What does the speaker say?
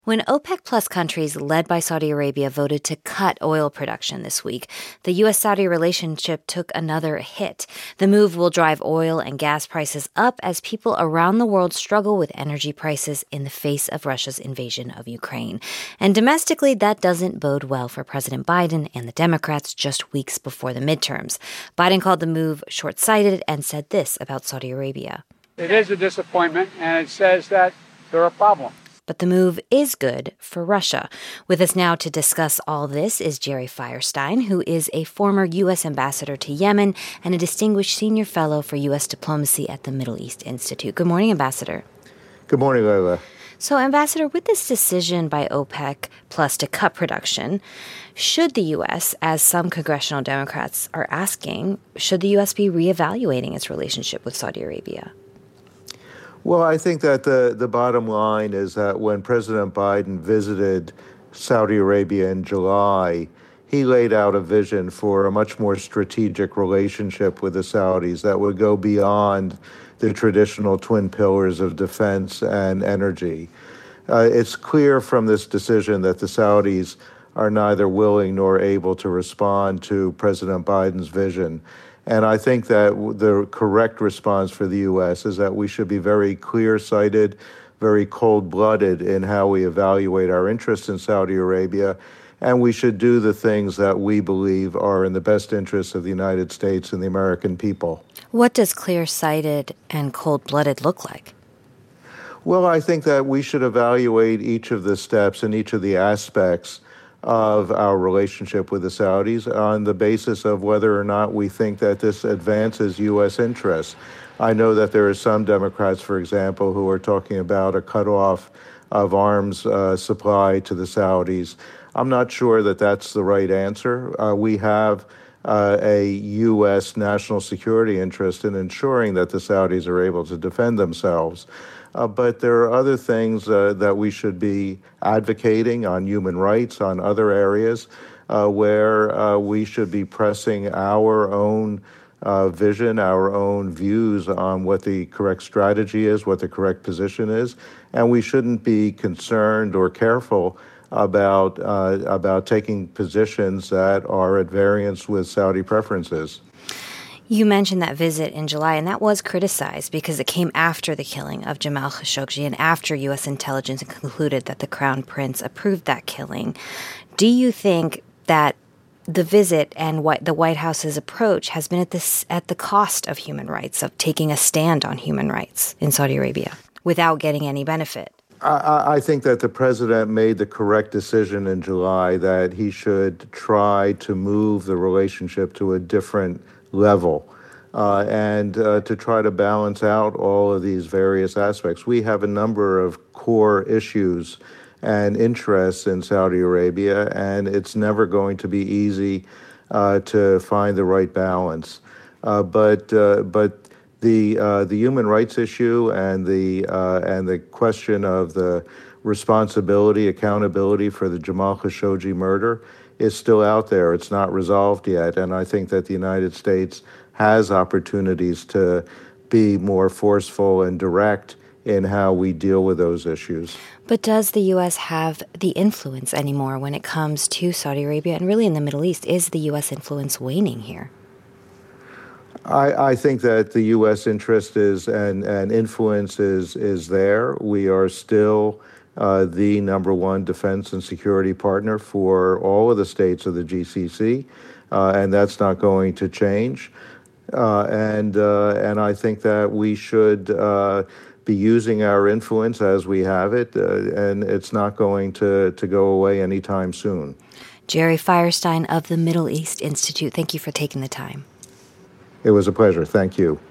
When OPEC Plus countries led by Saudi Arabia voted to cut oil production this week, the U.S.-Saudi relationship took another hit. The move will drive oil and gas prices up as people around the world struggle with energy prices in the face of Russia's invasion of Ukraine. And domestically, that doesn't bode well for President Biden and the Democrats just weeks before the midterms. Biden called the move short-sighted and said this about Saudi Arabia. It is a disappointment, and it says that they're a problem. But the move is good for Russia. With us now to discuss all this is Jerry Firestein, who is a former U.S. ambassador to Yemen and a distinguished senior fellow for U.S. diplomacy at the Middle East Institute. Good morning, Ambassador. Good morning, Leila. So, Ambassador, with this decision by OPEC Plus to cut production, should the U.S., as some congressional Democrats are asking, should the U.S. be reevaluating its relationship with Saudi Arabia? Well, I think that the bottom line is that when President Biden visited Saudi Arabia in July, he laid out a vision for a much more strategic relationship with the Saudis that would go beyond the traditional twin pillars of defense and energy. It's clear from this decision that the Saudis are neither willing nor able to respond to President Biden's vision. And I think that the correct response for the U.S. is that we should be very clear-sighted, very cold-blooded in how we evaluate our interest in Saudi Arabia, and we should do the things that we believe are in the best interests of the United States and the American people. What does clear-sighted and cold-blooded look like? Well, I think that we should evaluate each of the steps and each of the aspects of our relationship with the Saudis on the basis of whether or not we think that this advances U.S. interests. I know that there are some Democrats, for example, who are talking about a cutoff of arms supply to the Saudis. I'm not sure that that's the right answer. We have a U.S. national security interest in ensuring that the Saudis are able to defend themselves. But there are other things that we should be advocating on human rights, on other areas where we should be pressing our own vision, our own views on what the correct strategy is, what the correct position is. And we shouldn't be concerned or careful about taking positions that are at variance with Saudi preferences. You mentioned that visit in July, and that was criticized because it came after the killing of Jamal Khashoggi and after U.S. intelligence concluded that the Crown Prince approved that killing. Do you think that the visit and what the White House's approach has been at the cost of human rights, of taking a stand on human rights in Saudi Arabia without getting any benefit? I think that the president made the correct decision in July that he should try to move the relationship to a different level and to try to balance out all of these various aspects. We have a number of core issues and interests in Saudi Arabia, and it's never going to be easy to find the right balance. But the human rights issue and the question of the responsibility, accountability for the Jamal Khashoggi murder is still out there. It's not resolved yet, and I think that the United States has opportunities to be more forceful and direct in how we deal with those issues. But does the U.S. have the influence anymore when it comes to Saudi Arabia and really in the Middle East? Is the U.S. influence waning here? I think that the U.S. interest is and influence is there. We are still the number one defense and security partner for all of the states of the GCC, and that's not going to change. And I think that we should be using our influence as we have it, and it's not going to go away anytime soon. Jerry Firestein of the Middle East Institute, thank you for taking the time. It was a pleasure. Thank you.